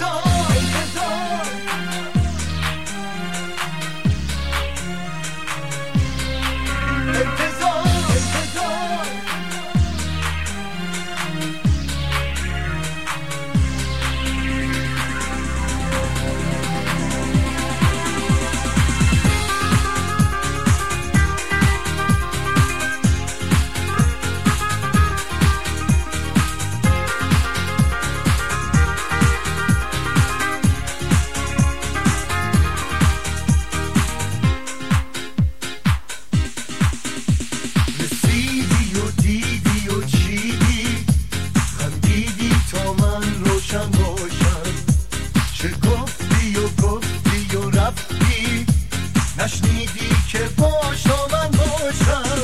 نشنیدی که باشا من باشم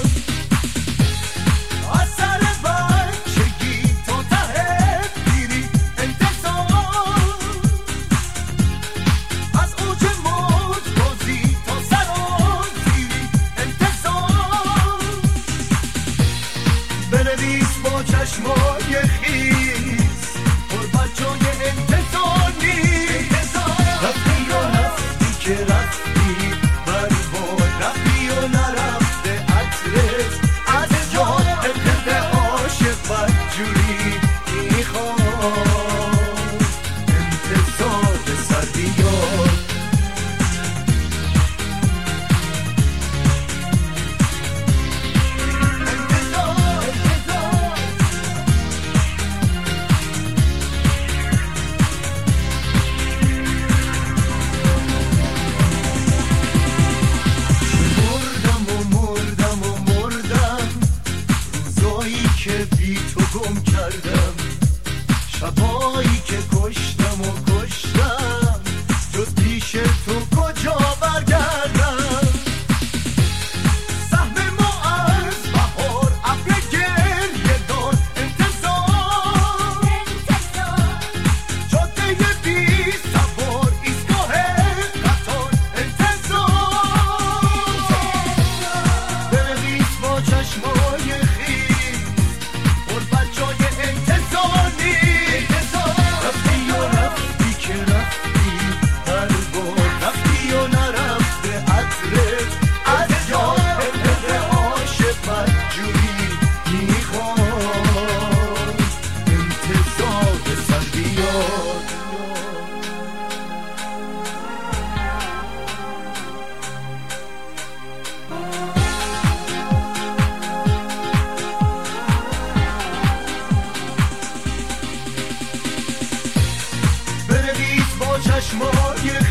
از سر بچگی تا ته پیری انتظار از اوج موج بازی تا سرازیری انتظار بنویس با چشمای خیس قربت جای انتظار نیست رفتی یا رفتی که رفتی که بی تو گم کردم شبایی که کشتم و کشتم جز پیش تو کجا برگردم سهم ما از بهار ابر گریه دار انتظار جاده بی سوار ایستگاه قطار انتظار بنویس با چشمای چشمای